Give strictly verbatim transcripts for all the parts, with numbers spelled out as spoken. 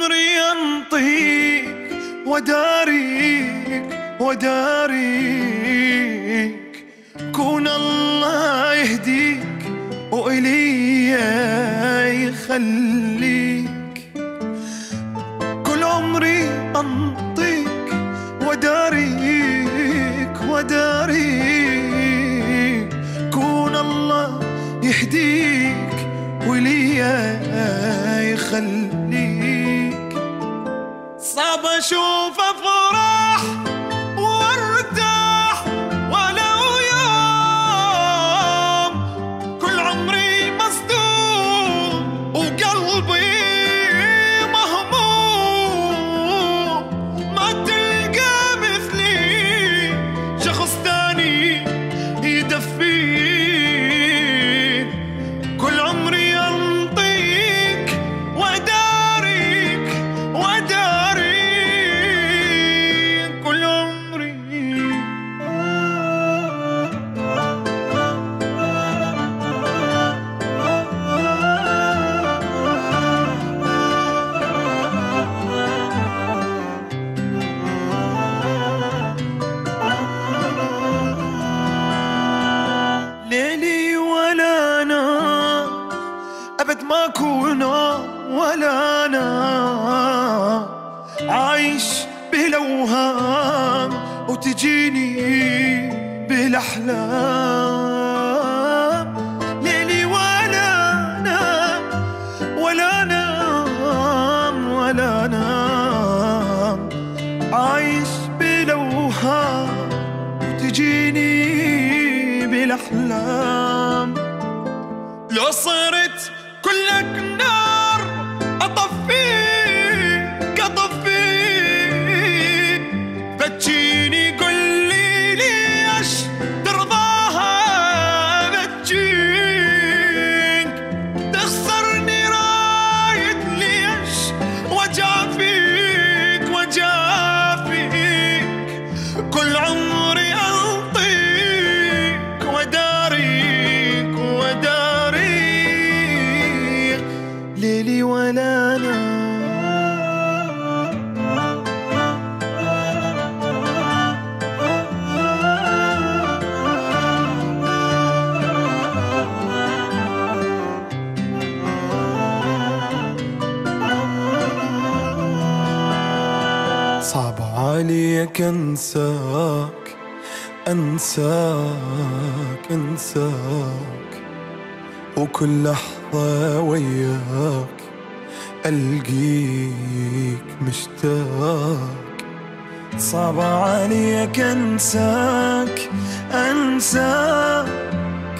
عمري انطيك وداريك وداريك، كون الله يهديك وإليا يخليك. كل عمري انطيك وداريك وداريك، كون الله يهديك وإليا يخليك. صعب اشوف افراح وارتاح ولو يوم، كل عمري مصدوم وقلبي مهموم، ما تلقى مثلي شخص تاني يدفيك. كل عمري انطيك وداريك وداريك، كل عمري. ليلي ولا نام أبد، ما أكون ولا نام، عايش بالأوهام وتجيني بالأحلام. ليلي ولا نام ولا نام ولا نام، عايش بالأوهام وتجيني بالأحلام. لو صرت كلك نار أطفيك أطفيك، بتجيني قولي ليش ترضاها بتجيك، تخسرني رايد ليش وجافيك وجافيك. كل عمري أنطيك وداريك وداريك، ليلي ولا نام. صعب عليك انساك انساك انساك، وكل لحظة وياك ألقيك مشتاق. صعب عليك انساك انساك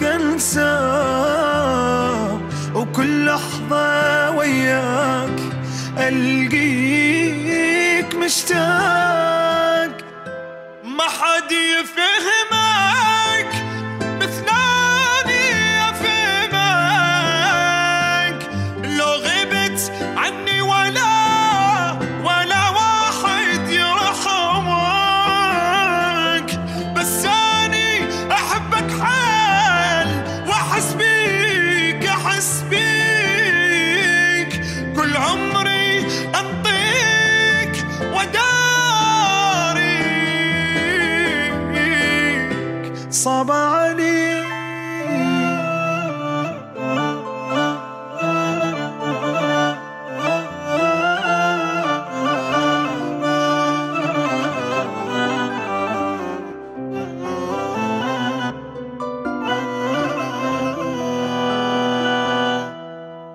انساك، وكل لحظة وياك ألقيك مشتاق. ما حد يفهمك مثلاني أفهمك، لو غبت عني ولا ولا واحد يرحمك، بس أني أحبك حال وأحس بيك أحس بيك. كل عمري أنطيك وداريك، صعب عليك